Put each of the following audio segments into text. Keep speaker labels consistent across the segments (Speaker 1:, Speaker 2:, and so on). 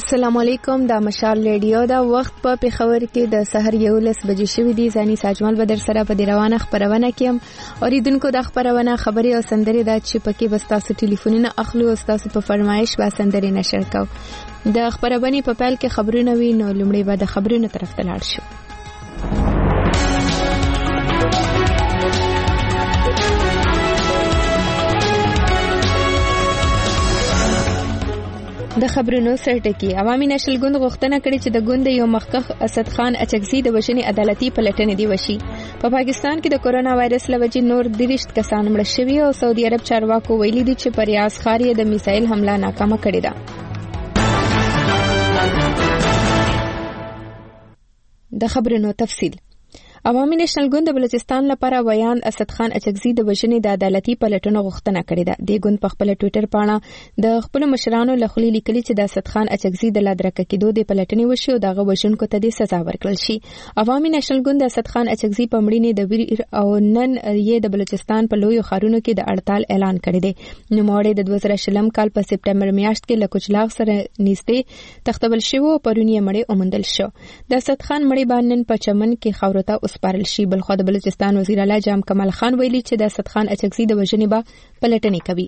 Speaker 1: السلام علیکم. دا مشال ریډیو دا وخت په پېښور کې د سحر 11 بجې شوې دي. ځاني ساجمل بدر سره په دې روانه خبرونه کیم اوریدونکو د خبرونه خبري او سندري دا چې پکې بس تاسو ټلیفونونه اخلو او تاسو په فرمایش با سندري نشر کو. د خبرونه په پیل کې خبرونه وی نو لومړی به د خبرونو طرف ته لاړ شو. د خبرونو سرټکی عوامي نشل ګوند غوښتنه کړې چې د ګوند یو مخکښ اسد خان اچکزي د وشنی عدالتي پلټنې دی وشي. په پاکستان کې د کورونا وایرس لوجې نور 30 کسان مړ شوي او سعودي عرب چارواکو ویلي دي چې پر ریاض ښار یې د میسایل حمله ناکامه کړې ده. د خبرونو تفصیل. عوامي نشل ګوند د بلوچستان لپاره ویان اسد خان اچکزي د وژنې د عدالتي پلټنو غوښتنه کړې ده. د ګوند په خپل ټوئیټر باندې د خپل مشرانو لخوا لیکلي چې د اسد خان اچکزي د لادرکه کېدو د پلټنې وشي او دغه وژونکو ته د سزا ورکړل شي. عوامي نشل ګوند د اسد خان اچکزي په مړینې د ویر او نن یې د بلوچستان په لوی خارونو کې د اړتال اعلان کړی دی. نوموړی د 2020 کال په سپټمبر میاشت کې له کوچلاغ سره نږدې تختبل شو او پرونی مړی اومندل شو. د اسد خان مړی باندې په چمن کې خاورته وسپارل شي. بلخو د بلوچستان وزیر اعلی جام کمال خان ویلي چې د اسد خان اچکزي د وژنې به پلټنې کوي.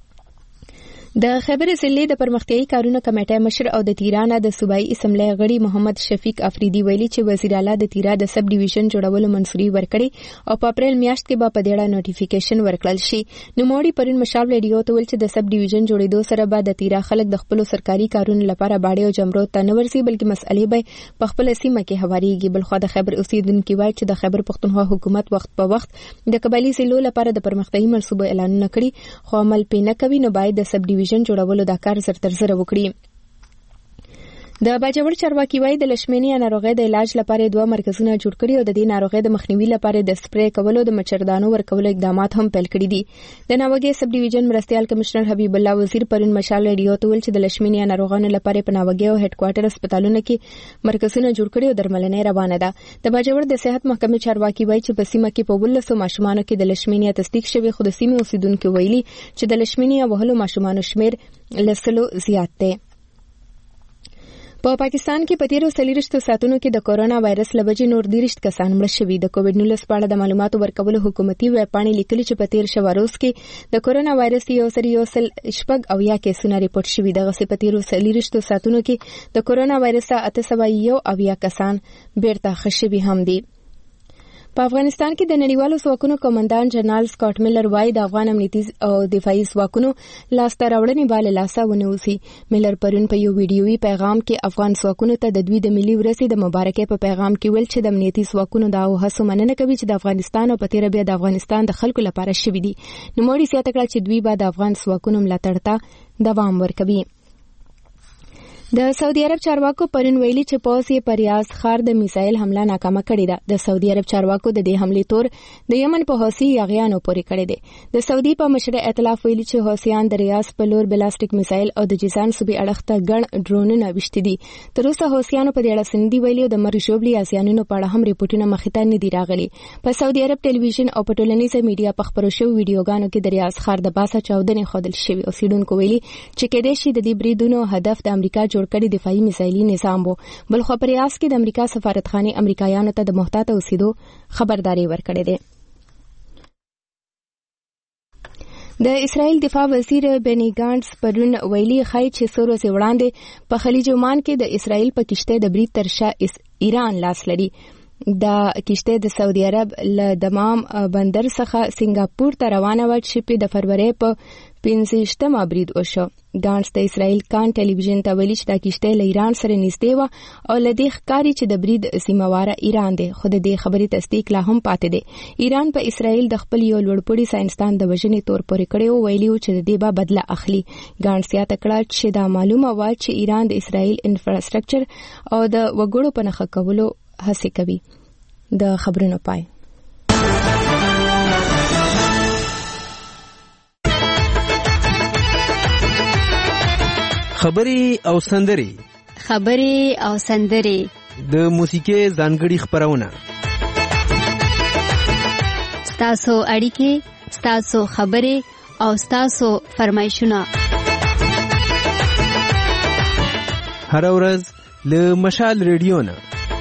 Speaker 1: د خیبر ضلع د پرمختیايي کارونو کمیټې مشر او د تیران د صوبایي اسمبلی غړي محمد شفیق افریدي ویلي چې وزیر اعلی د تیرا د سب ډیویژن جوړولو منصوري ورکړي او په اپریل میاشت کې به په دېړه نوټیفیکیشن ورکړل شي. نوموړي پرون مشال ریډیو ته ویل چې د سب ډیویژن جوړېدو سره به د تیرا خلک د خپل سرکاري کارونو لپاره باډي او جمرو ته نه ورسي بلکې مسئلې به په خپل سیمه کې هواريږي. بلخو د خیبر اوسیدونکو وایي چې د خیبر پښتونخوا حکومت وخت په وخت د قبایلی ضلعو لپاره د پرمختیايي منصوبو اعلانونه کړي خو عمل پې نه کوي. نو باید د سب ډیویژن جوړولو د کار زر تر زر وکړي. د باجوړ چارواکي وایي د لشمینی ناروغۍ د علاج لپاره 2 مرکزونه جوړ کړي او د دې ناروغۍ د مخنیوي لپاره د سپری کولو د مچردانو ورکولو اقدامات هم پیل کړي دي. د ناوګي سب ډیویژن مرستيال کمشنر حبیب الله وزیر پرون مشال ریډیو ته ویل چې د لشمینی ناروغانو لپاره په ناوګي او هډ کوارټر هسپتالونو کې مرکزونه جوړ کړي او درملنه روانه ده. د باجوړ د صحت محکمې چارواکي وایي چې په سیمه کې په 1200 ماشومان کې د لشمینی تصدیق شوی خو د سیمې اوسیدونکو ویلي چې د لشمینی وهلو ماشومان شمیر لسلو زیات دی. په پاکستان کې په تیرو 40 ساعتونو کې د کورونا وایرس لوجې نور 30 کسان مړ شوي. د کووډ 19 په اړه د معلوماتو ورکولو حکومتي ویب پاڼې لیکلي چې په تیر شوه روز کې د کورونا وایرس یو شپږ او یا کیسونه ریپورت شوي. دغه په تیرو 40 ساعتونو کې د کورونا وایرس 801 کسان بیرته ښه شوي هم دي. په افغانستان کې د نړیوالو ځواکونو کمانډان جنرال سکاټ میلر وایي د افغان امنیتي او دفاعي ځواکونو لاسته راوړنې به له لاسه ونیوسي. میلر پرون په یو ویډیويي پیغام کې افغان ځواکونو ته د دوی د ملي ورځې د مبارکۍ په پیغام کې ویل چې د امنیتي ځواکونو دا هڅه مننه کوي چې د افغانستان او په تیر بیا د افغانستان د خلکو لپاره شوي دي. نوموړي زیاته کړه چې دوی به د افغان ځواکونو ملاتړ ته دوام ورکوي. د سعودي عرب چارواکو پرون ویلي چې پوځ یې پر ریاض ښار د میسایل حمله ناکامه کړې ده. د سعودي عرب چارواکو د دې حملې تور د یمن په حوثي یاغیانو پورې کړی دی. د سعودي په مشر ائتلاف ویلي چې حوثیان د ریاض په لور بلاستیک میسایل او د جیزان صوبې اړخ ته ګڼ ډرونونه وشتي دي. تر اوسه حوثیانو په دې اړه سندي ویلي او د مرګ ژوبلي اسیانونو په اړه هم ریپورتونه مخې ته نه دي راغلي. په سعودي عرب ټلویزیون او په ټولنیزه میډیا په خبرو شوو ویډیوګانو کې د ریاض ښار د باسه چاودنې ښودل شوي او سیډونکو ویلي چې کېدای شي د دې بریدونو هدف د امریکا جوړ کړي دفاعي میسایلي نظام وو. بلخو پر ریاض کې د امریکا سفارتخانه امریکایانو ته د محتاط اوسېدو خبرداري ورکړې ده. د اسرائیل دفاع وزیر بنی گانټس پرون ویلي خای چې څو ورځې وړاندې په خلیج عمان کې د اسرائیل په کشته د برید تر شا ایران لاس لري. دا کشته د سعودي عرب له دمام بندر څخه سنگاپور ته روانه و چې د فروری په 15 برید وشو. ګانټس د اسرائیل کان ټلویزیون ته ویلي چې دا کشته له ایران سره نږدې و او له دې ښکاري چې د برید سیمواره ایران دی. خو د دې خبرې تصدیق لا هم پاتې دی. ایران په اسرائیل د خپل یو لوړپوړي ساينسدان د وژنې تور پورې کړی او ویلي چې د دې به بدله اخلي. ګانټس یې تکړه چې دا معلومه و چې ایران د اسرائیل انفراستراکچر او د وګړو په نښه کولو هڅه کوي. د خبرونو پای.
Speaker 2: خبري او سندري د موسیقي ځانګړي خبرونه
Speaker 3: ستاسو اړیکې ستاسو خبري او ستاسو فرمایشونه
Speaker 2: هر ورځ له مشال ریډیو نه.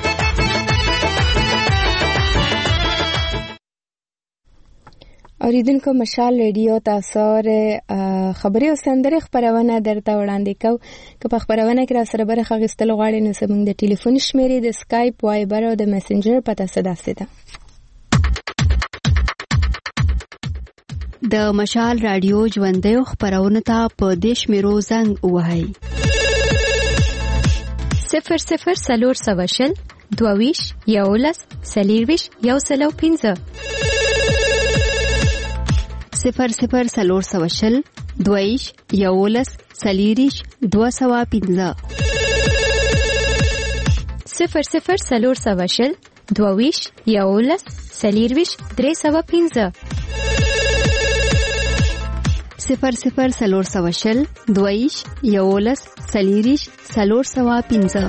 Speaker 1: اوریدونکو مشال ریډیو تاسو خبري او سندره خبرونه درته وړاندې کو. که په خبرونه کې را سره برخه غوښتل غواړئ نو زموږ د ټلیفون شمیرې د اسکایپ، وایبر او د میسنجر پته سداسه ده.
Speaker 3: د مشال رادیو ژوندۍ خبرونه ته په دیش میرو زنګ وهاي 00 22 یولس سلیرویش یو سلو 15 00 22 یولس سلیریش 215 00 22 یولس سلیرویش 315 00 22 یولس سلیریش 315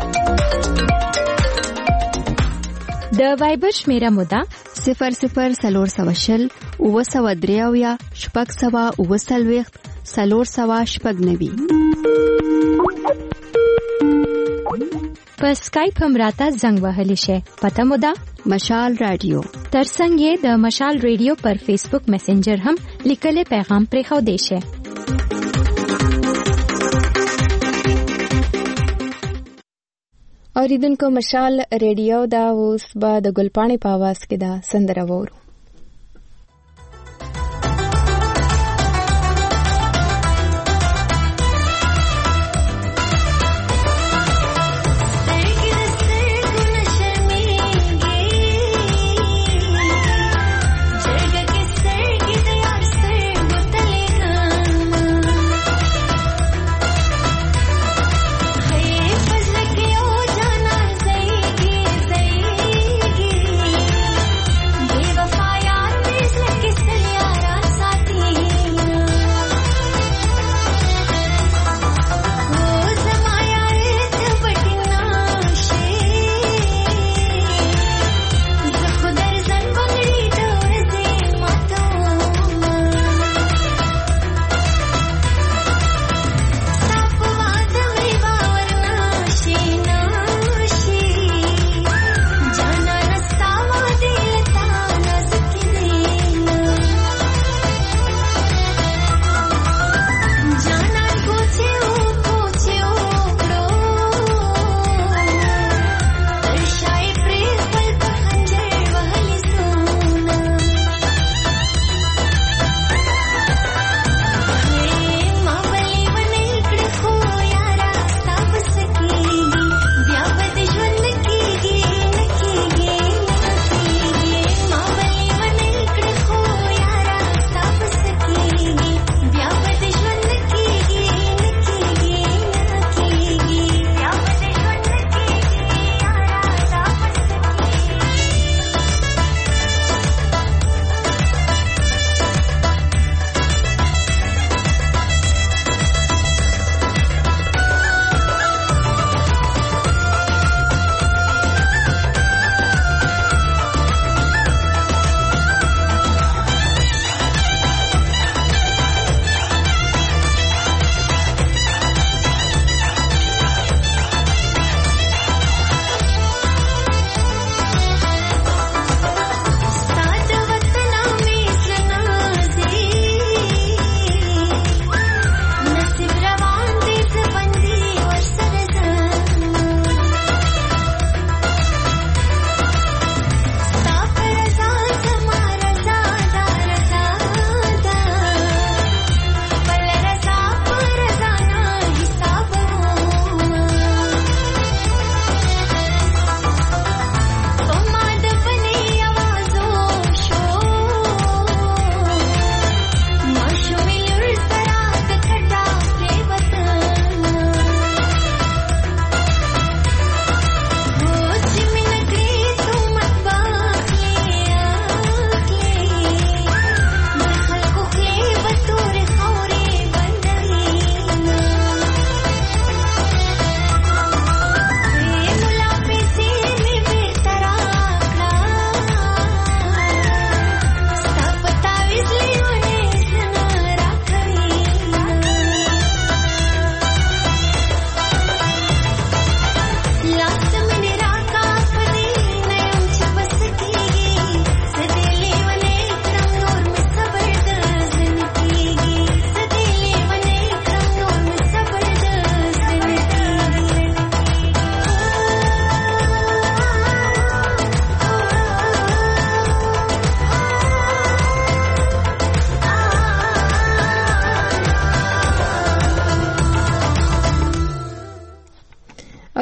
Speaker 3: د وایبر شمیره مودا 00 وسودریاویا شپږ سوا وسلويخت سلور سوا شپږ نوي. په اسکایپ هم راته زنګ وهلی شي. پته مودا مشال رادیو. ترڅنګ یې د مشال ریډیو پر فیسبوک میسنجر هم لیکلي پیغام پرېښو دی شي.
Speaker 1: اوریدونکو مشال ریډیو دا اوس به د ګلپاڼې په आवाज کې دا سندره وورو.
Speaker 4: वफा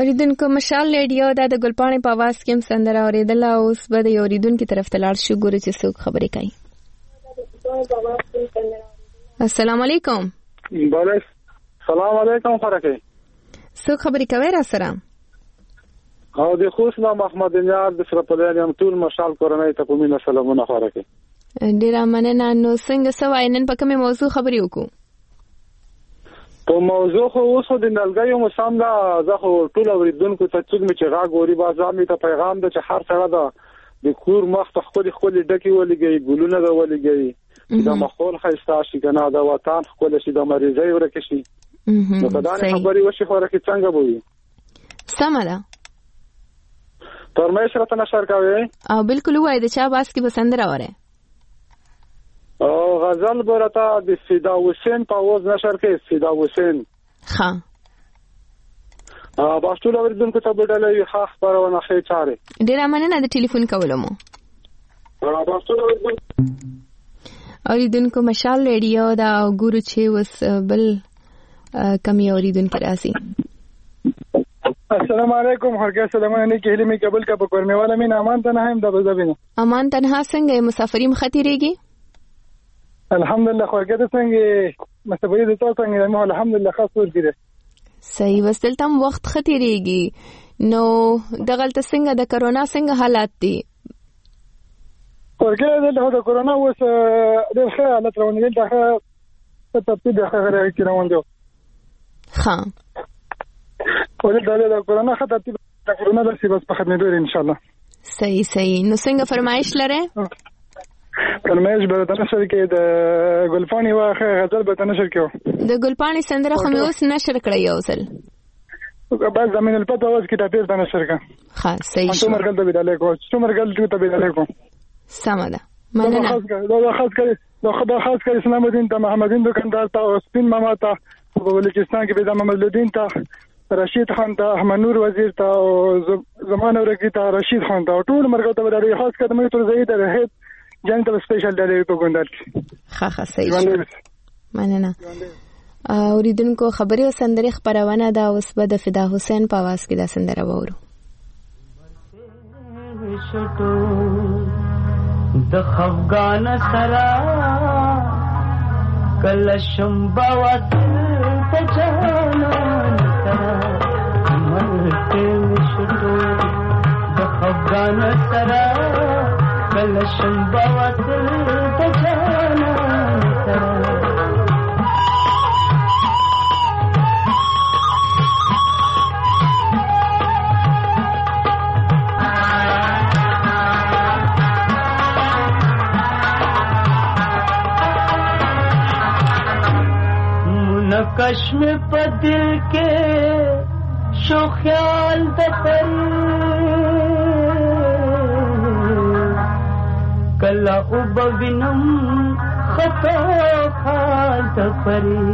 Speaker 1: اوریدونکو مشال ریډیو د ګلپاڼې په आवाज کې هم سندره اوریدل او اوس به د اوریدونکو طرف ته لاړ شو ګورو چې څوک خبرې کوي. السلام علیکم.
Speaker 4: بله سلام علیکم خورکه.
Speaker 1: څوک خبرې کوي را سره؟
Speaker 4: او د خوست نام احمد نیاز د سرپلین یم ټول مشال کورنۍ ته کومه سلامونه خورکه.
Speaker 1: ډیر مننه. نو څنګه سوای نن په کومه موضوع خبرې وکړو؟
Speaker 4: په موضوع خو اوس د نلګیو مسام دا زه خو ټول اوریدونکو ته څوک می چې غاګوري بازار می ته پیغام د چې هر سره دا د کور مخ ته خپل ډکی ولګي ګلونه دا ولګي دا مخول خیستا شي کنه دا وطن خپل شي د مریضي ورکه شي. نو دا خبري وشي خورکه څنګه بوي؟ سم ده. پرمیش راته نشر کوي
Speaker 1: او بالکل وای د چا باس کې بسندره وره
Speaker 4: او غزل برتا د فدا حسین په आवाज نشر کوي. فدا حسین
Speaker 1: ها
Speaker 4: باستول اوریدونکو ته بدلې ښه خبرونه ښه چاره.
Speaker 1: ډیر مننه د ټلیفون کولو مو.
Speaker 4: باستول
Speaker 1: اوریدونکو مشال ریډیو دا ګورو چې وس بل کمی اوریدونکو راځي.
Speaker 4: السلام علیکم. هرګه سلامونه نه کېلې می قبول کا پکور می والا مين امان تنها هم د بزبینه.
Speaker 1: امان تنها څنګه مسافرین خطرېږي؟
Speaker 4: الحمدلله خورګه څنګه مستبری د تاسو څنګه مو الحمدلله خاص ورګره.
Speaker 1: صحیح وستلتم وخت خطرېږي. نو دغلت څنګه د کرونا څنګه حالات دي؟
Speaker 4: خورګه د کرونا اوس ډېر ښه حالت روان دي. دا ښه ترتیب ښه روان دي.
Speaker 1: ها
Speaker 4: ولې د کرونا خطر د کرونا د سی بس په خدمت لري ان شاء الله.
Speaker 1: صحیح. نو څنګه فرمایش لره؟
Speaker 4: فرمایش به نشر کې د ګلپاڼې واخه غزل به نشر کېو.
Speaker 1: د ګلپاڼې سندره خو مې اوس نشر کړی یو ځل.
Speaker 4: بعد زمين الفتى واس کې تاسو باندې شرکه.
Speaker 1: ها صحیح.
Speaker 4: څومره ګل ته بداله کو څومره ته بداله کو.
Speaker 1: سمه ده. مننه.
Speaker 4: دا خاص کر اسلام الدین ته محمدین دکاندار ته سپین ماما ته په بلوچستان کې به محمد الدین ته رشید خان ته احمد نور وزیر ته زمانه ورګی ته رشید خان ته ټول مرګ ته بداله خاص کر مې تر زید راهد جن ته سپیشل ډالې په ګوندل کې.
Speaker 1: ها صحیح. مننه. اوریدونکو خبري او سندري خبرونه دا اوس به د فدا حسین په आवाज کې دا سندره وورو.
Speaker 5: د خفغان سرا کلشم باوت ته جانان سرا مرته شتو د خفغان سرا کلشم باوت ته جانان سرا کشم په دل کې شو خیال د پری کلا او بوینم خطا خال د پری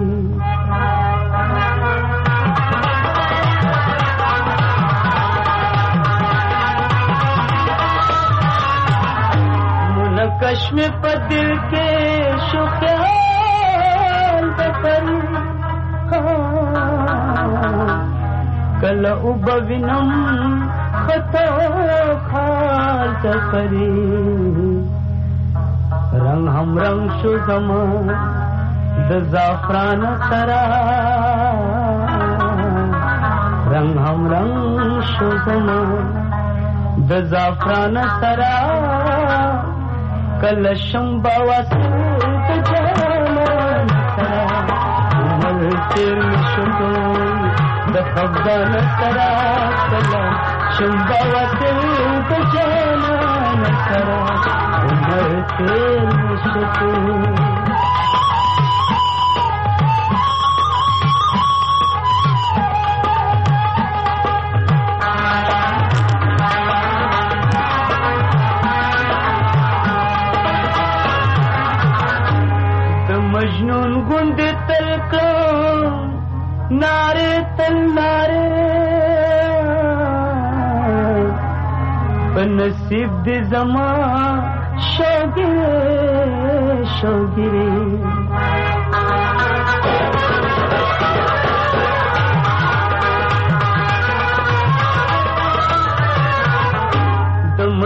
Speaker 5: من کشم په دل کې شو خیال د پری کل او بوینم خطا خال تفری رنگ هم رنگ شو زمان د زعفران سرا رنگ هم رنگ شو زمان د زعفران سرا کل شمبا واسه د جانان سرا عمر تیر شدو د خفغان سرا کلا شمبا واسه د جانان سرا عمر تیر شدو مجنون گند تلکا نارے تل نارے بنصیب دی زمان شوگیرے شوگیرے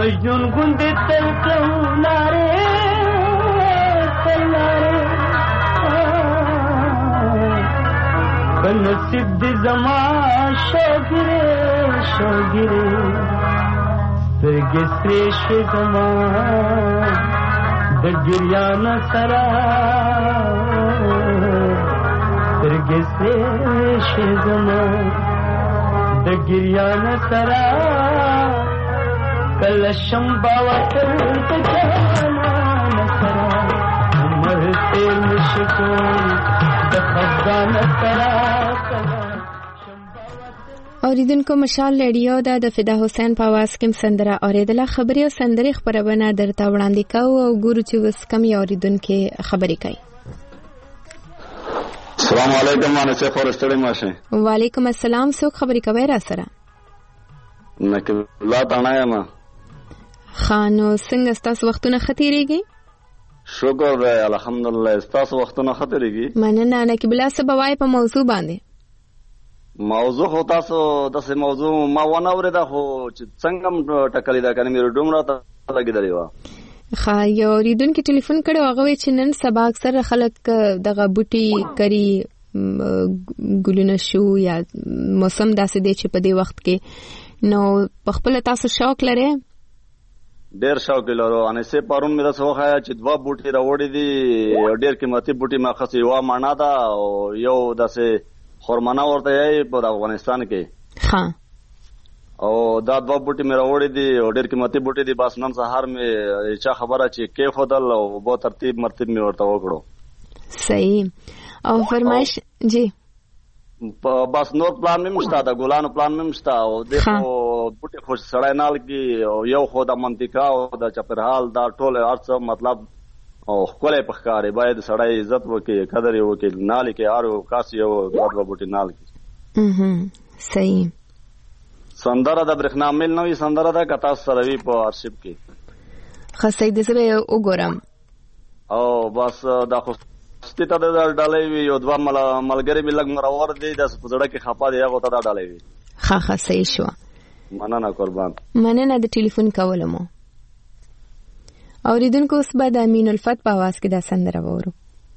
Speaker 5: مجنون غوندې تل کلارې په نصیب دې زما شوګیرې سترګې سرې شوې زما د ګریان سره سترګې سرې شوې زما د ګریان سره کله شمبا وتر د جانان سره عمر تیر نشکو د خفګان سره
Speaker 1: اوریدونکو مشال ریډیو د فدا حسین په आवाज کې سندره اوریدله خبري او سندري خبرونه درته وړاندې کوو او ګورو چې وس کم اوریدونکو خبري کوي.
Speaker 6: السلام علیکم مانسه فورستړی ماشه.
Speaker 1: وعلیکم السلام. څوک خبري کوي را سره؟
Speaker 6: نکله لا تانه ما
Speaker 1: خانو څنګه تاسو وختونه ختیریږي؟
Speaker 6: شکر الحمدلله تاسو وختونه ختیریږي.
Speaker 1: مننه نکبلا سبوای په موضوع باندې.
Speaker 6: موضوع خو تاسو داسې موضوع ما ونه اورېده خو چې څنګه ټکلې ده کنه مې ډومره ته لګېدلې و.
Speaker 1: ښه یو اوریدونکي ټلیفون کړی هغه وایي چې نن سبا اکثره خلک دغه بوټي کري ګلونه شو یا موسم داسې دی چې په دې وخت کې نو په خپل تاسو شوق لرئ؟
Speaker 6: ډېر شوق لرو. ان سه پرون مې تاسو وخایا چې دوا بوټي راوړي دي ډېر قیمتي بوټي ما خاصه یو معنا ده او یو داسې خورمانه ورته یې په افغانستان کې.
Speaker 1: ها
Speaker 6: او دا دوا بوټي مې راوړي دي او ډېر قیمتي بوټي دي. بس نن سهار مې چا خبره چې کې خدل او به ترتیب مرتب مې ورته وکړو.
Speaker 1: صحیح. او فرمایش جی
Speaker 6: بس نور پلان مې مشته دا ګلانو پلان مې مشته او دغه بوټي خوش سړای نال کې یو خو د منطقه او د چپرحال دا ټول ارڅ مطلب او خپل په ښکارې باید سړی عزت وکړي قدر یې وکړي نال کې ارو کاس یو دوه بوټي نال کې.
Speaker 1: صحیح.
Speaker 6: سندره د برېښنا مل نوې سندره ده کتا سروي په ارشیف کې.
Speaker 1: خاصه دې زه وګورم.
Speaker 6: او بس دا خو ستته د ډالۍ وی یو دوه ملګری مې لګ مرور دی د پزړه کې خپا دی هغه ته دا ډالۍ وی.
Speaker 1: ښه صحیح شو.
Speaker 6: مننه قربان.
Speaker 1: مننه د ټلیفون کولمو. اوریدونکو اوس به د امین الفت په आवाज کې دا سندره وورو.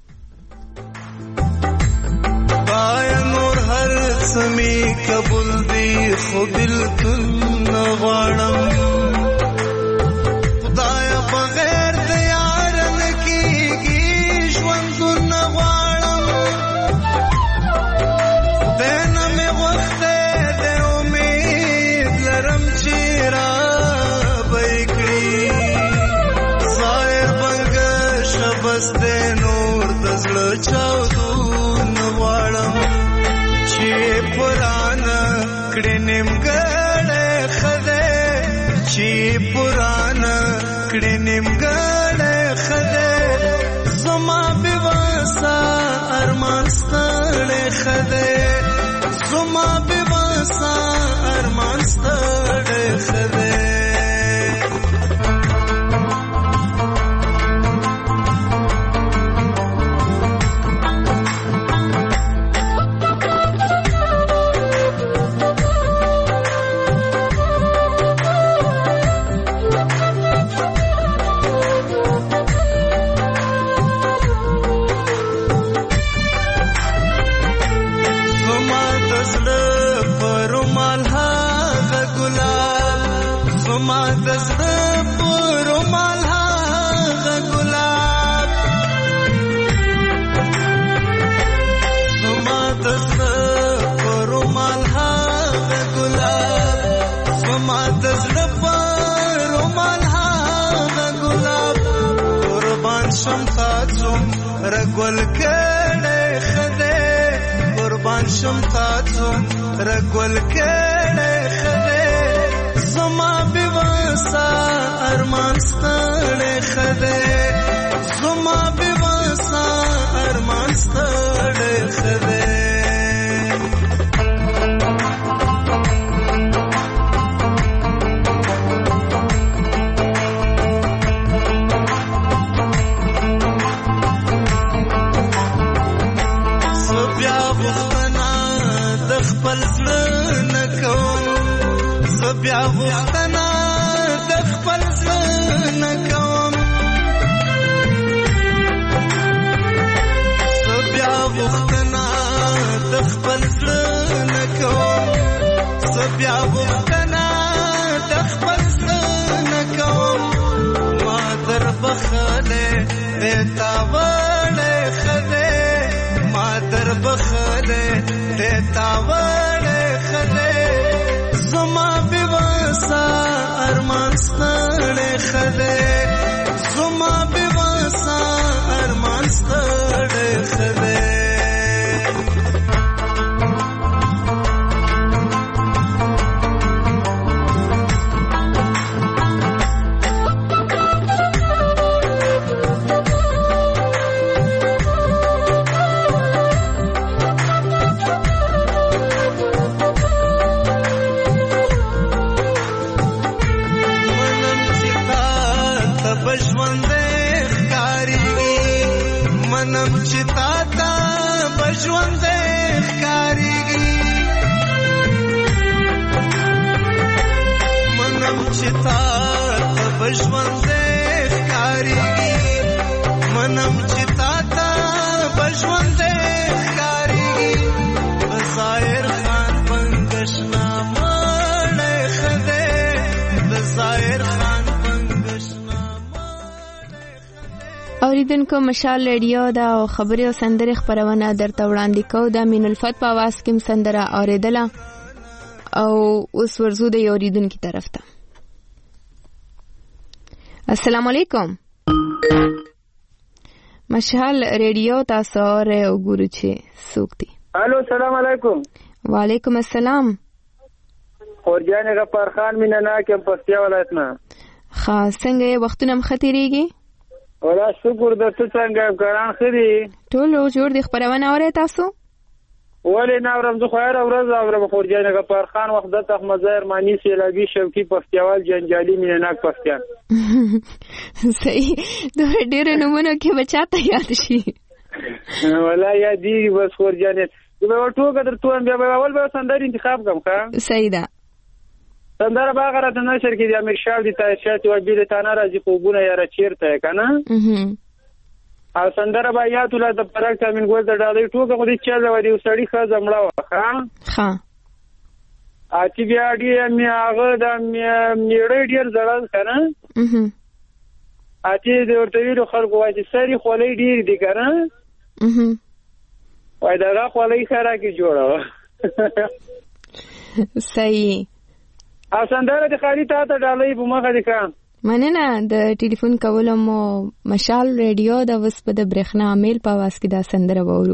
Speaker 7: پای نور هر سمي قبول دی خو بالکل نه غواړم خدای بغیر د یار نه کیږي ژوند نه غواړم دنه مې وخت د امید لرم چې را بېکړي بس دې نور د زړه چاودون غواړم چې پرانا کړې نیمګړې خدای چې پرانا کړې نیمګړې خدای زما به وسا ارمان ستړې خدای زما به وسا ارمان ستړې خدای رګول کړه خدای قربان شم تاسو رګول کړه خدای زما به وسا ارمان ستړې خدای زما به وسا ارمان ستړې خدای بیا غوښتنه د خپل ځان کوم بیا وختنا د خپل ځان کوم بیا وختنا د خپل ځان کوم ما در بخله دیتا وړه خله ما در بخله دیتا وړه خله زما بواسا ارمان ستړې خله زما بواسا ارمان ستړې خله منم چې تا ته بژوند ښکاریږي منم چې تا ته بژوند ښکاریږي منم چې تا ته بژوند ښکاریږي ظاهر خان پنګشنا مړ خده ظاهر خان
Speaker 1: اوریدونکو مشال ریډیو دا خبري او سندره خبرونه درته وړاندې کوو د مین الفت په आवाज کې سندره اوریدله او اوس ورزو د اوریدونکو طرف ته. السلام علیکم. مشال ریډیو تاسو او ګورو چې سوکتي.
Speaker 4: الو السلام علیکم.
Speaker 1: وعلیکم السلام.
Speaker 4: اورجان غفار خان مینا کې پستیا ولایت نه.
Speaker 1: خاص څنګه وختونه مختيريږي؟
Speaker 4: ولا شکر د څه څنګه کاران خري
Speaker 1: ټول جوړ دي خبرونه اوري تاسو
Speaker 4: ولې نه اورم زه خیر اورز اورم خورجان غفار خان وحدت احمد ظاهر مانی سیلابي شوقي پفتیوال جنجالي مینناک پفتیان
Speaker 1: صحیح د ډېر نمونه کې بچاته یاد شي
Speaker 4: ولا یادي بس خورجان زه ټوګه درته بیا اول به سندر انتخاب کوم ښه
Speaker 1: صحیح ده
Speaker 4: سندره باغره د نشر کې د امیر شاه دي تاسیات او بیل تانا راځي خوبونه یاره چیرته کنه او سندره با یاد ول د پرک امین ګول د ډالۍ ټوګه خو دې چل ودی وسړی خزه مړه وخه
Speaker 1: ها
Speaker 4: اتی بیا دی میاغه د میړې ډیر زړل کنه اتی د ورته ویلو خلکو واجی سری خولې ډیر دي کنه وای دا خولې خره کې جوړه
Speaker 1: صحیح
Speaker 4: او سندره د خالي ته ډالۍ په مخه دي کا
Speaker 1: مننه د ټلیفون کولم مشال ریډیو د وسپ د برېښنا میل په واس کې دا سندره وورو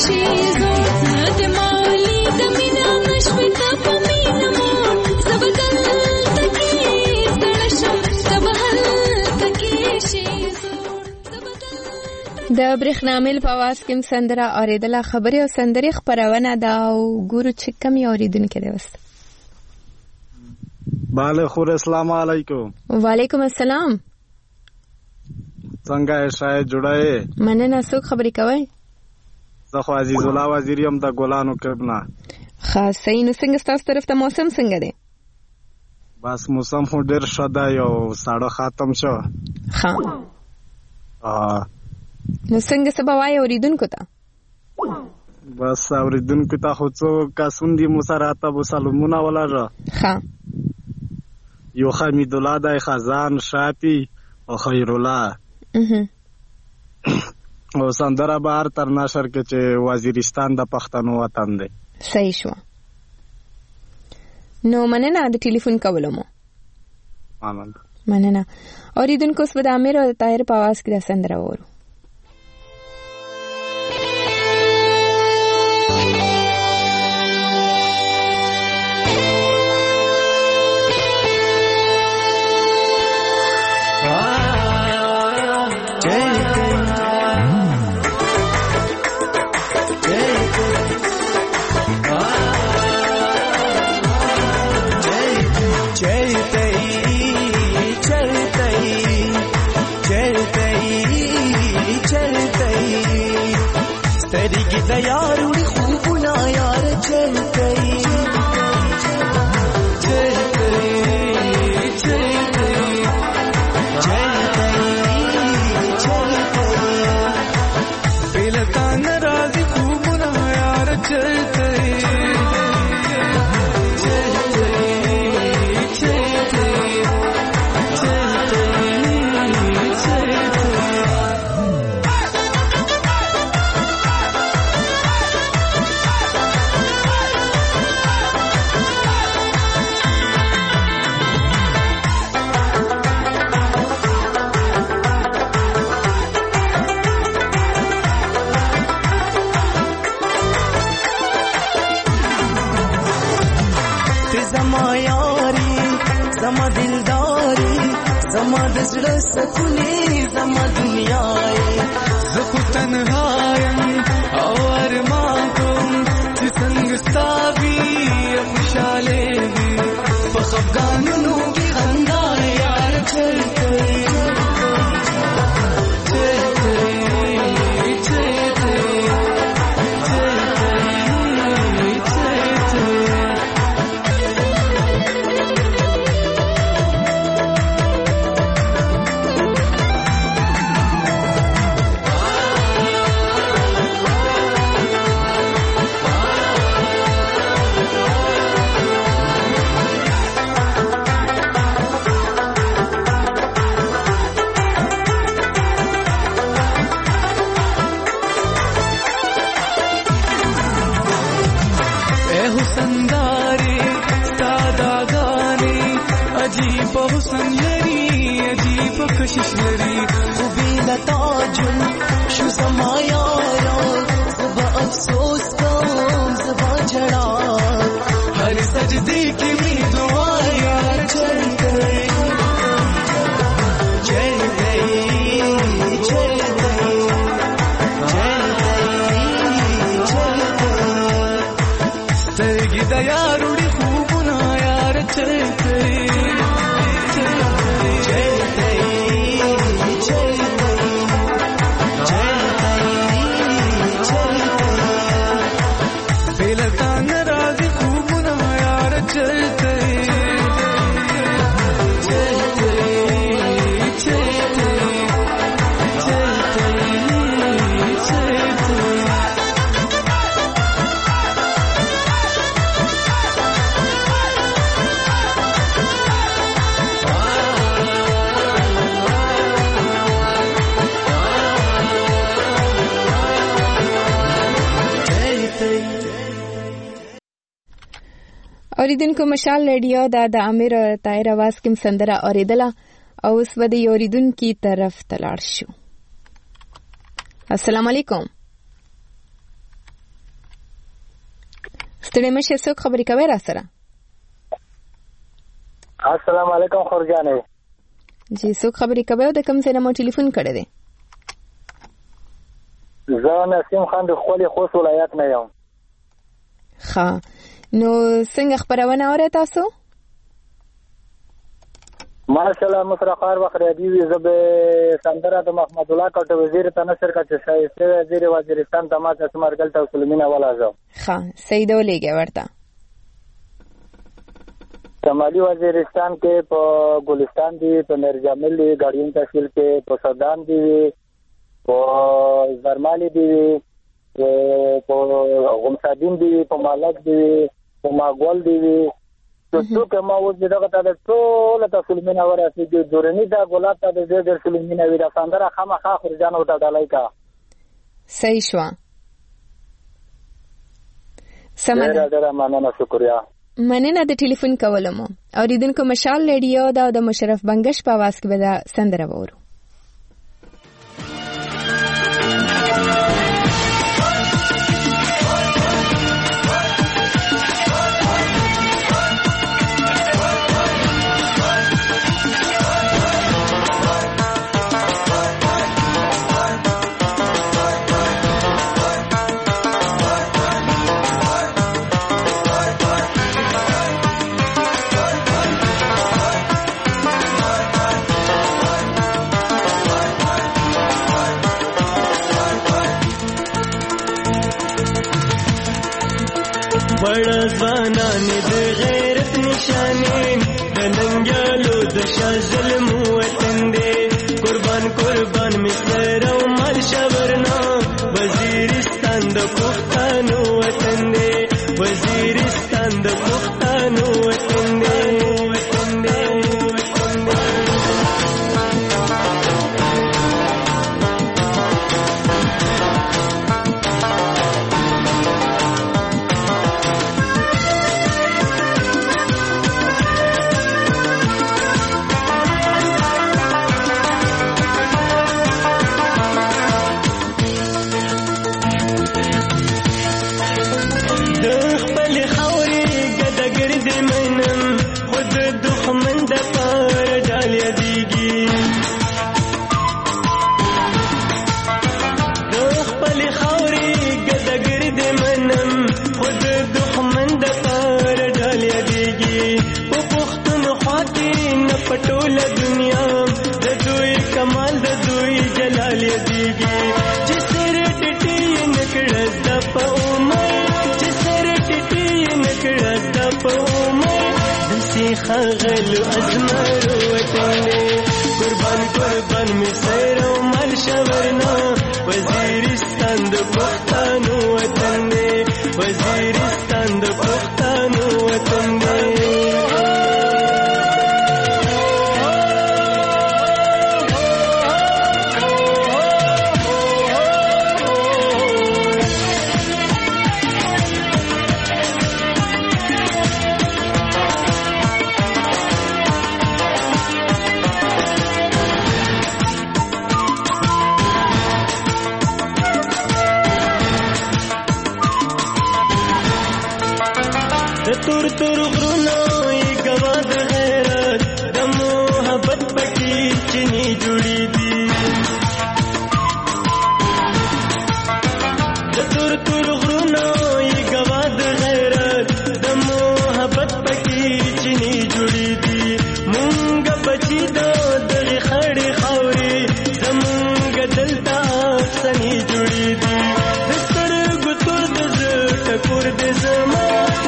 Speaker 8: شي زور د مولي د مینا نشوي ته پمین مو زبدل تکي سړشم تبهل تکي شي زور زبدل د برېښنامل په आवाज کې سندره اوریدله خبري او سندري خبرونه دا ګورو چې کم اوریدونکو دی وست
Speaker 9: باله خور السلام علیکم
Speaker 1: وعلیکم السلام
Speaker 9: څنګه شای جوړای
Speaker 1: مننه څوک خبرې کوي
Speaker 9: زه خو عزیز الله وزیر یم د ګلانو کبنا
Speaker 1: خاصه نو څنګه تاسو طرف ته موسم څنګه دی
Speaker 9: بس موسم خو ډیر شدا یو ساړه ختم شو
Speaker 1: ها نو څنګه سبا وای اوریدونکو ته
Speaker 9: بس اوریدونکو ته خو څو کسون دي مسراته بو سلامونه ولاجه
Speaker 1: ها
Speaker 9: یو حمید الله دای خزان شاپی او خیر الله او سندره بهر تر نشر کې چې وزیرستان د پښتنو وطن دی
Speaker 1: صحیح شو نو مننه د ټلیفون کولو مو مننه اوریدونکو اوس به د امیر او طاهر په आवाज کې د سندره وورو
Speaker 7: यारुड़ी खूब ना यार चल गई चल गई चल गई चल गई चल गई बेलता नाराज़ी खूब ना यार चल गई चल गई चल गई चल गई चल زما دلداري زما دزړه سکوني زما دنیا زه خو تنهایم او ارمان کوم چې څنګه ستابي خوشاله وي په خفګانونو کې خندا یار چل کوي कशिश लरी खूबी लताजुल शु समाया सुबह अफसोस कौन सुबह झड़ा हर सजदे की मेरी दुआ यार चल गई चल गई चल गई चल गई चल गई तरगी दयारुड़ी खूब ना यार चल गई
Speaker 1: اوریدونکو مشال ریډیو د امیر طاهر आवाज کې سندره اوریدله او اوس به د اوریدونکو طرف ته لاړ شو. السلام علیکم. ستړي مشه څوک خبرې کوي را سره؟
Speaker 10: السلام علیکم خورجانې.
Speaker 1: جی څوک خبرې کوي او د کوم ځای نه مو ټلیفون کړی دی؟
Speaker 10: زه نسیم خان د خپل خوست ولایت نه یم.
Speaker 1: ښه نو څنګه خبرونه اورئ تاسو؟
Speaker 10: ماشاءالله مصرفار وخریدي زه به سندره د محمد الله کوټ وزیر ته نشر کا چې شایسته وزیر وزیرستان ته ما ته مرګل ته سلمینه ولازم.
Speaker 1: ښه سیدو لګي ورته.
Speaker 10: شمالي وزیرستان کې په ګلستان دی، په مرجامل دی، ګاډین تحصیل کې په سودان دی، په زرمالي دی، په غمصادین دی، په مالک دی، په ماګول دی. څو کما و دغه ته ټول تاسو مینه وراسي د دورنی دا ګلاب ته د ډېر سلمینه وی دا سندره خامخا خورجان وټا ډالای کا.
Speaker 1: صحیح شو. سمه
Speaker 10: ډېر مننه شکریا.
Speaker 1: مننه د ټلیفون کولم. اوریدونکو مشال ریډیو دا د مشرف بنگش په आवाज کې به دا سندره وورو.
Speaker 5: बड़ा ځوانان د غیرت نشانین د ننګیالو د شاه ظلم وطن دی قربان قربان مصر او مال شورنا وزیرستان د پښتنو وطن دی وزیرستان د پښتنو وطن دی پټول دنیا د دوی کمال د دوی جلال دیږي چې سر ټټي نکړه د په عمر چې سر ټټي نکړه د په عمر دسي خغل ازمر وطن قربان قربان می سر او مال شورنا وزیرستان د پښتنو وطن وزیرستان د پښتنو وطن تور تور غرونو ای گوا د غیرت د محبت پټی چني جوړی دي د تور تور غرونو ای گوا د غیرت د محبت پټی چني جوړی دي مونږ بچی د خړې خاورې زمونږ دلته سني جوړی دي د سترګو تور د ټکور د زما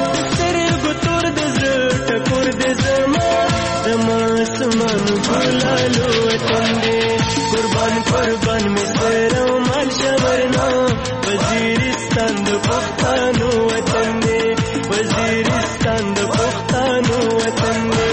Speaker 5: سمان ګلالو وطن دی قربان قربان می سر او مال شورنا وزیرستان د پښتنو وطن دی وزیرستان د پښتنو وطن دی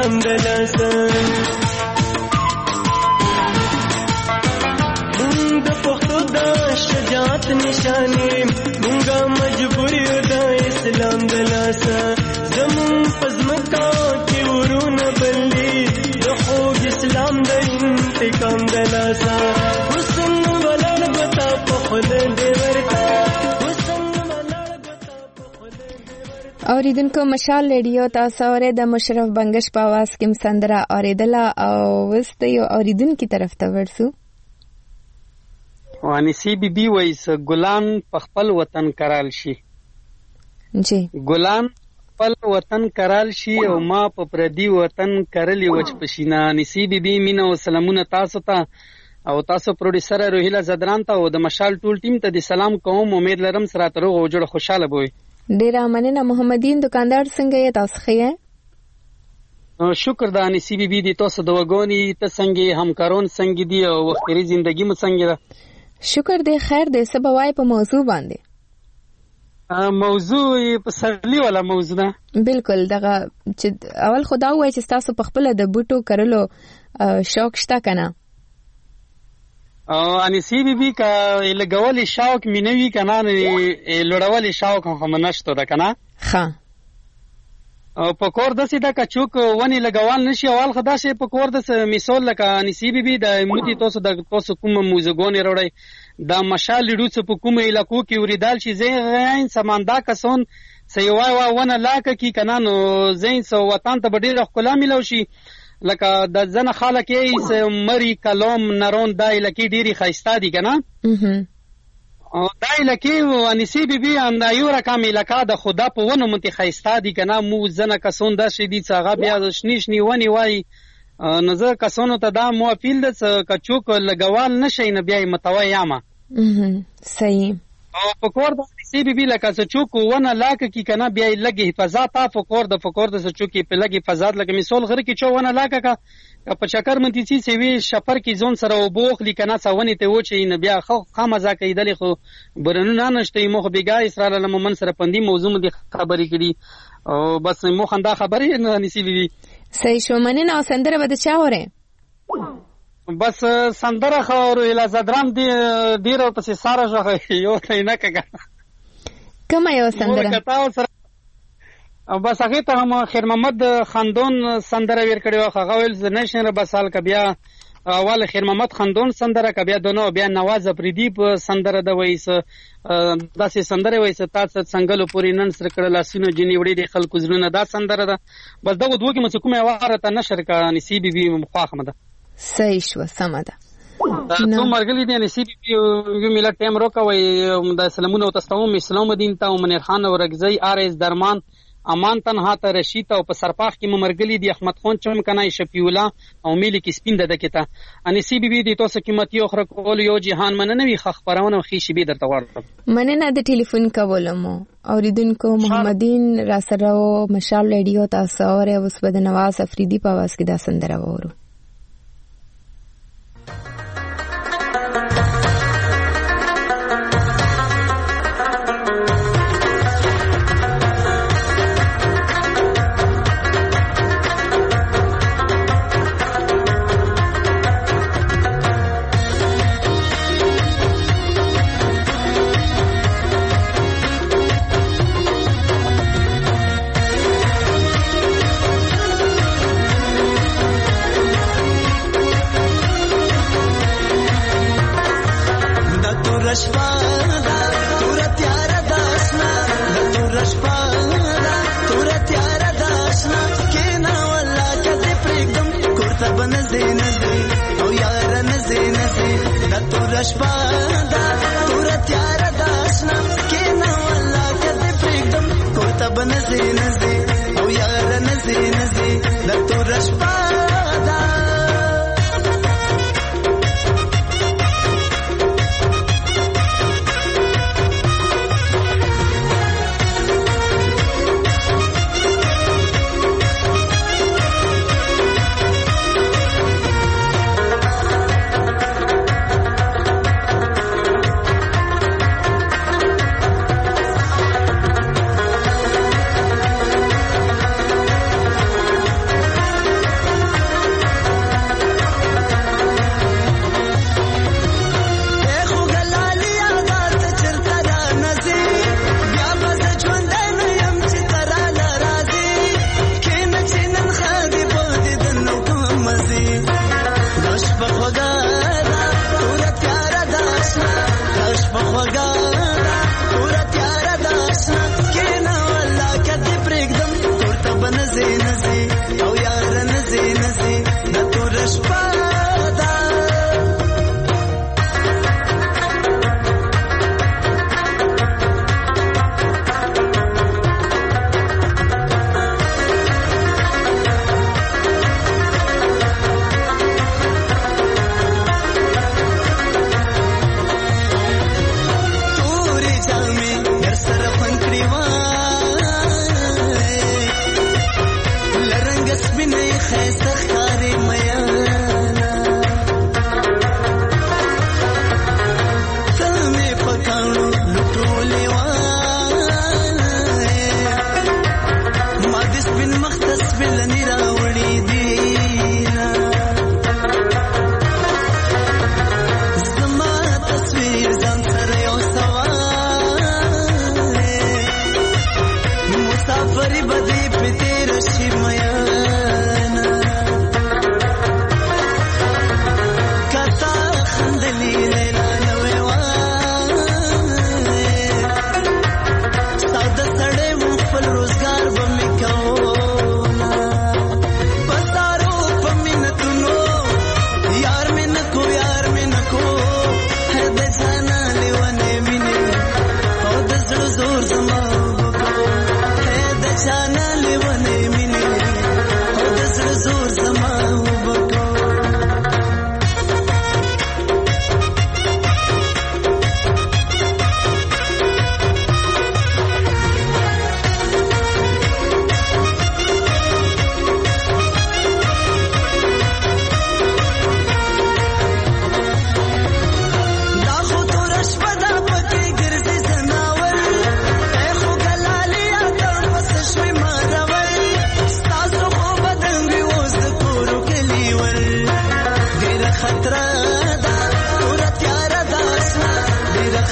Speaker 5: اسلام دلاسه مونږ پښتو د شجاعت نشانه مونږ مجبور یو د اسلام دلاسه زمون پزمکا کې ورونه بلې د خوږ اسلام د انتقام دلاسه حسن ولر بتا په خپل دی ورته
Speaker 1: اوریدونکو مشال ریډیو تاسو اورئ د مشرف بنگش په आवाज کې مسندره اوریدله او وسته یو اوریدونکو طرف ته ورسو
Speaker 11: وانسی بی بی وایس ګلان په خپل وطن کرال شي
Speaker 1: جی
Speaker 11: ګلان خپل وطن کرال شي او ما په پردي وطن کرلی وچ پښینا نسی بی بی مینه او سلامونه تاسو ته او تاسو پروډوسر روهیلا زدران ته او د مشال ټول ټیم ته د سلام کوم امید لرم سره تر او جوړ خوشاله بوي
Speaker 1: ډیره مننه محمدین دکاندار څنګه یې تاسو ښه
Speaker 11: شکر د انسی بی بی د تاسو د وګونی ته څنګه همکارون څنګه دی او وختي ژوندۍ مو څنګه ده
Speaker 1: شکر دې خیر دې سبوای په موضوع باندې
Speaker 11: موضوع په سرلی ولا موضوع ده
Speaker 1: بالکل دغه چې اول خدا وای چې تاسو په خپل د بوټو کرلو شوق شته کنه
Speaker 11: او انسی بی بی کا لګول شوق مینوي کنه لړول شوق هم نشته ده کنه
Speaker 1: ها
Speaker 11: او په کور د سیده کا چوک ونی لګوال نشي اول خدا شي په کور د مثال لکه انسی بی بی د مودي تاسو د تاسو کوم موزګون وروړي د مشال لډوڅ په کوم علاقو کې وریدال شي زین سماندا کسون سیوای ونه لاکه کی کنه نو زین سو وطن ته ډیر خلا ملو شي لکه د زنه خلک یې مری کلام نرون دای لکی ډیری خایسته دي کنه او دای لکی انسی بی بی ام دا یو رقم لکه د خدا په ونه مت خایسته دي کنه مو زنه کسون د شدي څنګه بیا شنیشنی ونی وای نظر کسونو ته دا مو اپیل د کچوک لګوال نشي نه بیا متوي یامه
Speaker 1: صحیح
Speaker 11: او په کور د سی بی بی لکه چوک ونه لاکه کی کنه بیا لګي حفاظت په کور د فکر د چوکي په لګي حفاظت لکه مثال غره کی چو ونه لاکه کا په چکر منتی سی وی شپر کی زون سره او بوخ لیکنه سونه ته و چې نه بیا خو مزه کیدل خو برنو نه نشته مو خو بیګا اسرائیل له من سره پندی موضوع مې خبرې کړي او بس مو خندا خبرې نه نسی بی بی
Speaker 1: صحیح شو مننه او سندره بده چا وره
Speaker 11: بس سندره خو اله زدران دی ډیر پسې ساره ژغه یو نه کګه
Speaker 1: کومه یو سندره
Speaker 11: بس هغه ته هم خیر محمد خندون سندره ور کړو هغه ویل نشنه بسال ک بیا اول خیر محمد خندون سندره ک بیا دونو بیا نواز افریدی په سندره د وایس داسې سندره وایس تاسو څنګه پوری نن سره کړل سينو جنې وړي د خلکو زړونه دا سندره ده بس دغه دوه کې مڅ کومه واره ته نشر کا نصیب بي مخاخمه ده
Speaker 1: صحیح شو سم ده
Speaker 11: ته مرګلی دی نصیب یو ملت ټیم روکوي د سلامونه او تستوم اسلام دین ته منیر خان ورغزی ارز درمان امان تنها ته رشید او په سرپاخ کې مرګلی دی احمد خان چم کنای شفیع الله او ملي کې سپین ده کته انسی بي دی تاسو قیمتي اخر کول یو جهان مننوي خبرونه خي شي به درته ورته
Speaker 1: مننه د ټلیفون کولمو اوریدونکو محمدین را سره مشال ریډیو تاسو اور اوس بد نواز افریدی په आवाज کې دا سندره وورو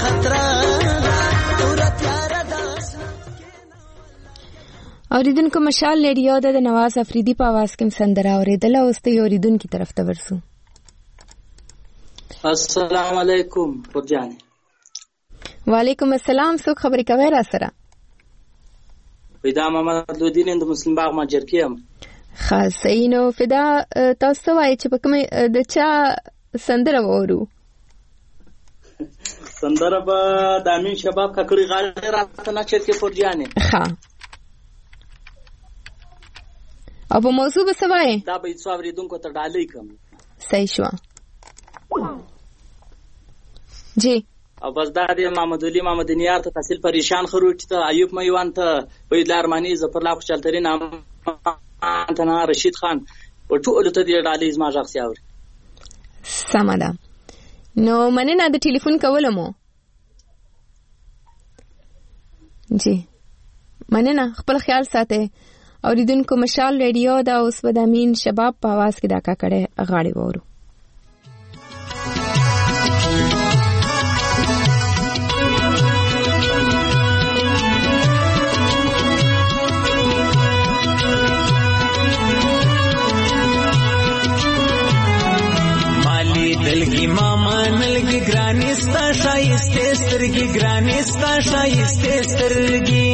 Speaker 7: خطر
Speaker 1: اوریدونکو مشال ریډیو د نواز افریدي په आवाज کې سندره اوریدله. اوس ته اوریدونکو طرف ته ورسو.
Speaker 12: السلام علیکم پرجان.
Speaker 1: وعلیکم السلام. څوک خبرې کوي را سره؟
Speaker 12: فدا محمد لودین د مسلم باغ ماجر کیم.
Speaker 1: خاص اینو فدا تاسو وایي چې په کومه د چا سندره وورو؟
Speaker 12: سندره به د امین شباب ککړی غاړه راته نه چرته پرجانې.
Speaker 1: ها او په موضوع به سوای
Speaker 12: دا به څو اوریدونکو ته ډالۍ کوم.
Speaker 1: صحیح شو جی.
Speaker 12: او بس دا د محمد علي محمد نیار ته تحصیل پریشان خروټ ته ایوب میوان ته ویدلار مانی زفر لا خوشالترین ته نه رشید خان په ټولو ته دی ډالۍ زما ځخ سیاور.
Speaker 1: سمدا نو مننه د ټلیفون کولمو. جی مننه. خپل خیال ساته. اوریدونکو مشال ریډیو دا اوس د امین شباب په आवाज کې دا کړه غاړي وورو.
Speaker 7: مالی دلگی ماما نلگی گرانی ستا شایسته سترگی گرانی ستا شایسته سترگی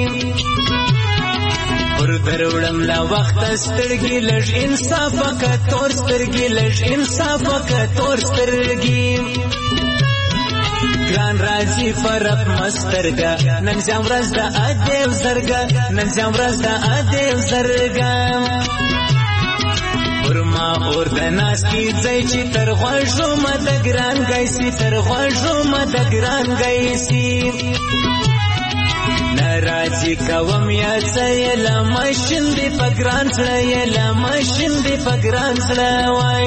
Speaker 7: پر دروړم لا وخت سترګې لږ انصاف کا تور سترګې لږ انصاف کا تور سترګې ګران راځي فرق مسترګا نن ځم ورځ د ادیو زرګا نن ځم ورځ د ادیو زرګا ورما اور د ناس کی ځای چې تر غوښو مد ګران گایسي تر غوښو مد ګران گایسي ناراضی کوم یا سیلا ماشین دی پګران سره یلا ماشین دی پګران سره وای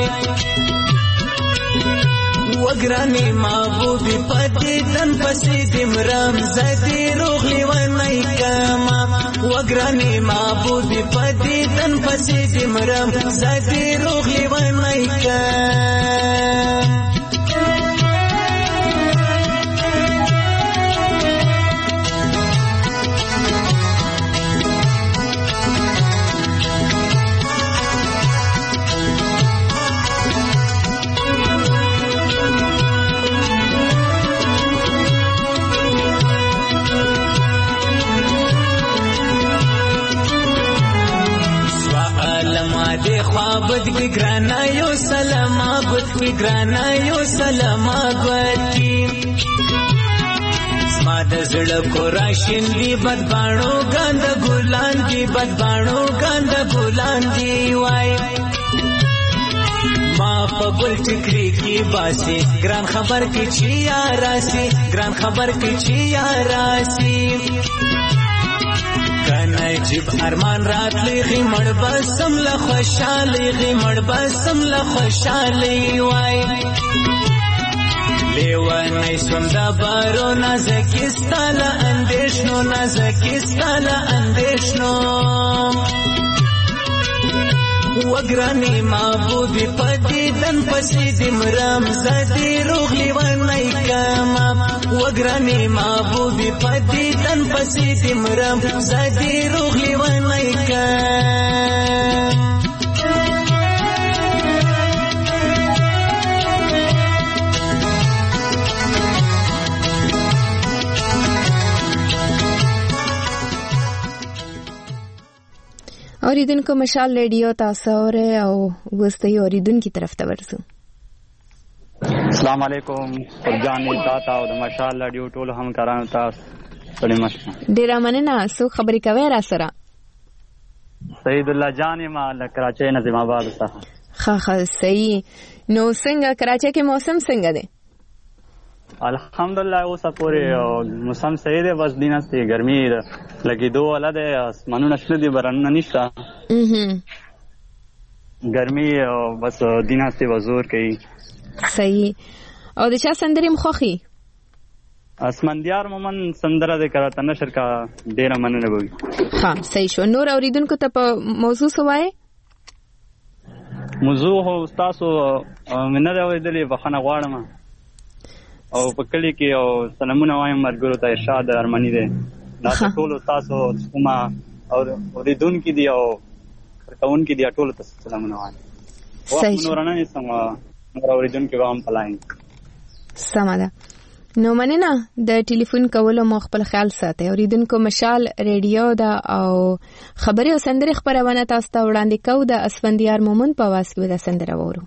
Speaker 7: وګرانی محبوبي پدې دن پسې دمرام زدي روغلی ونای کما وګرانی محبوبي پدې دن پسې دمرام زدي روغلی ونای کما خوابت کی گرانا یو سلام آبت کی گرانا یو سلام آبت کی سماد زڑکو راشن دی بدبانو گاند گولان دی بدبانو گاند گولان دی وائی ما پگل ٹکری کی باسی گران خبر کی چی آراسی گران خبر کی چی آراسی کنای جیب ارمان رات لیغی مړ بسم له خوشالي غي مړ بسم له خوشالي وای لیوانای سوم دا بارو نازکستاله اندیشنو نازکستاله اندیشنو وګرانی محبوبي پدې دن پسې دمرام زدي روغلی ونای کما وګرانی محبوبي پدې دن پسې دمرام زدي روغلی ونای کما
Speaker 1: اوریدونکو مشال ریډیو تاسو اوره او وسته اوریدونکو طرف ته ورسو.
Speaker 13: السلام علیکم پرجانی تاتا او د مشال ریډیو ټول همکارانو تاسو سلام.
Speaker 1: ډیر مننه. سو خبرې کوي را سره؟
Speaker 13: سید الله جان ما کراچۍ نظام آباد څخه.
Speaker 1: ها صحیح. نو څنګه کراچۍ کې موسم څنګه دی؟
Speaker 13: الحمدلله اوس پورې موسم صحیح دی. بس دینه سي ګرمي لګي دوه ولده اسمانونه شنه دي برنه نشته ګرمي بس دینه سي وزور کوي.
Speaker 1: صحیح. او د چا سندرې مخخي؟
Speaker 13: اسمندیار مومن سندره د کراته نشر کا ډیره مننه وي.
Speaker 1: ها صحیح شو. نور اوریدونکو ته په موضوع سوای موضوع
Speaker 13: هو تاسو مننه اوریدلې بخنه غواړم. او په کلی کې او سلامونه وایم مرګرو ته ارشاد ارمنی دی دا ټول تاسو کومه او اوریدونکو دی او کارکونکو دی ټول تاسو سلامونه وایم
Speaker 1: صحیح
Speaker 13: نورانه سم نور اوریدونکو هم پلاین
Speaker 1: سماده نو مننه د ټلیفون کولو مو خپل خیال ساتئ. اوریدونکو مشال ریډیو دا او خبري او سندري خبرونه تاسو ته وړاندې کوو د اسفندیار مومن په واس کې د سندره وورو.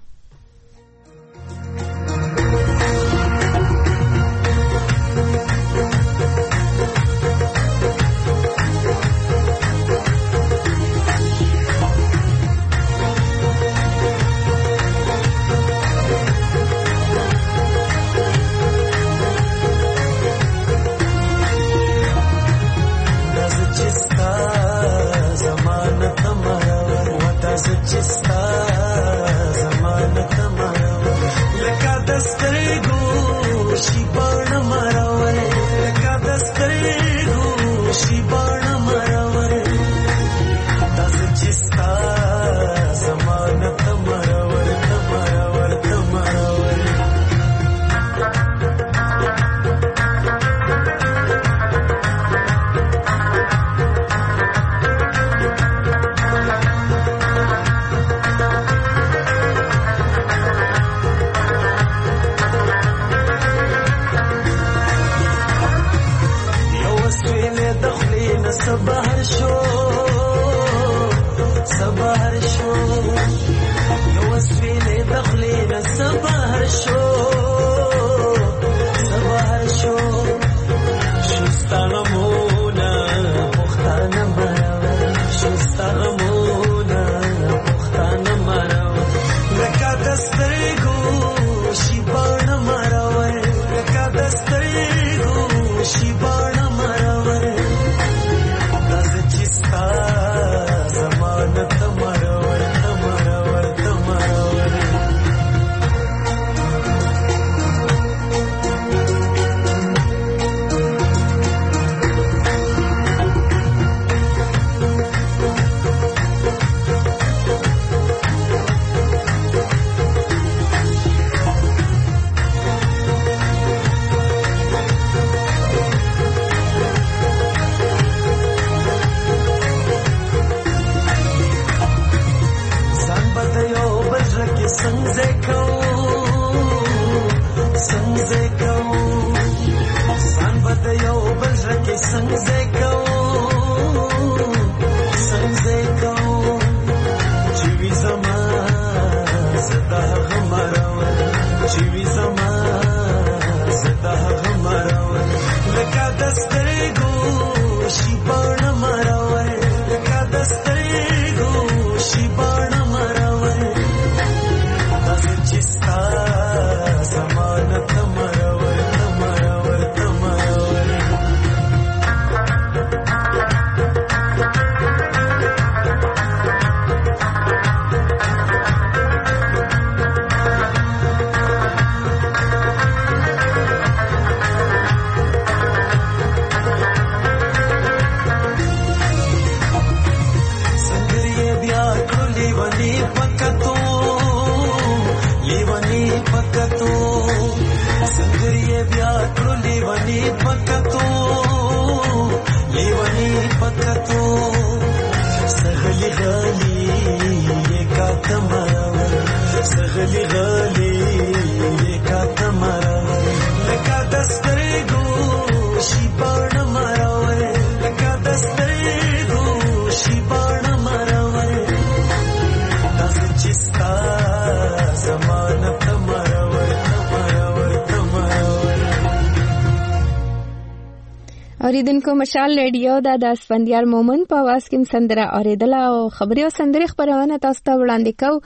Speaker 1: اوریدونکو مشال ریډیو دا د اسفندیار مومن په واس کې سندره اوریدله او خبري او سندري خبرونه تاسو ته وړاندې کوو.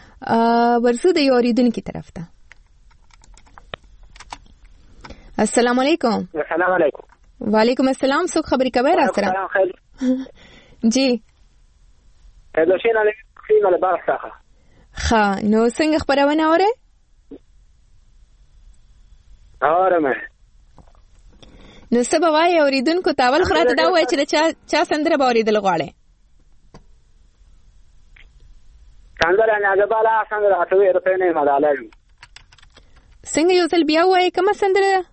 Speaker 1: ورسو د اوریدونکو طرف ته. السلام علیکم.
Speaker 14: السلام علیکم.
Speaker 1: وعلیکم السلام. څوک خبرې کوي را سره؟ جی
Speaker 14: دوشین علی خیمه بار څخه.
Speaker 1: ښه نو څنګه خبرونه اوره؟
Speaker 14: اورمه.
Speaker 1: نو سبا وای اوریدونکو تاول خراته دا وای چې چا سندره به اوریدل غواړي.
Speaker 14: سندره نه غواړه سندره اتوې روپې نه مداله.
Speaker 1: څنګه یو ځل بیا وایي کومه سندره ده؟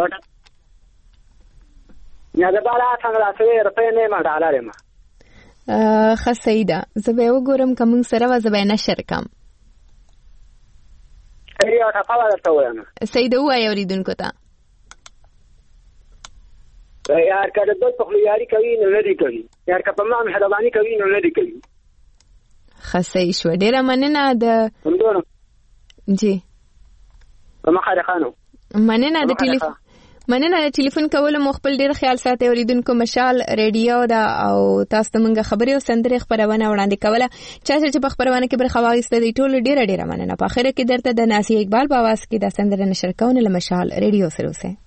Speaker 14: یا د بالا څنګه راځي رپې نه ما ډالره ما
Speaker 1: ښه صحیح ده. زه به وګورم که موږ سره وه زه به یې نشر کړم. صحیح ده ووایه اورېدونکو ته.
Speaker 14: یار که د بل په خوله یاري کوي نو نه دي کوي، یار که په ما مهرباني کوي نو نه دي کوي.
Speaker 1: ښه صحیح شوه. ډېره مننه د جی
Speaker 14: په مخه د خانو
Speaker 1: مننه د ټلیفون کولو مو خپل ډېر خیال ساتئ اورېدونکو. مشال ریډیو ده او تاسو ته موږ خبرې او سندرې خپرونه وړاندې کوله. چا چې په خپرونه کې برخه واخیسته دی ټولو ډېره مننه. په اخره کې درته د ناسي اقبال په اواز کې دا سندره نشر کوونه له مشال ریډیو سره اوسئ.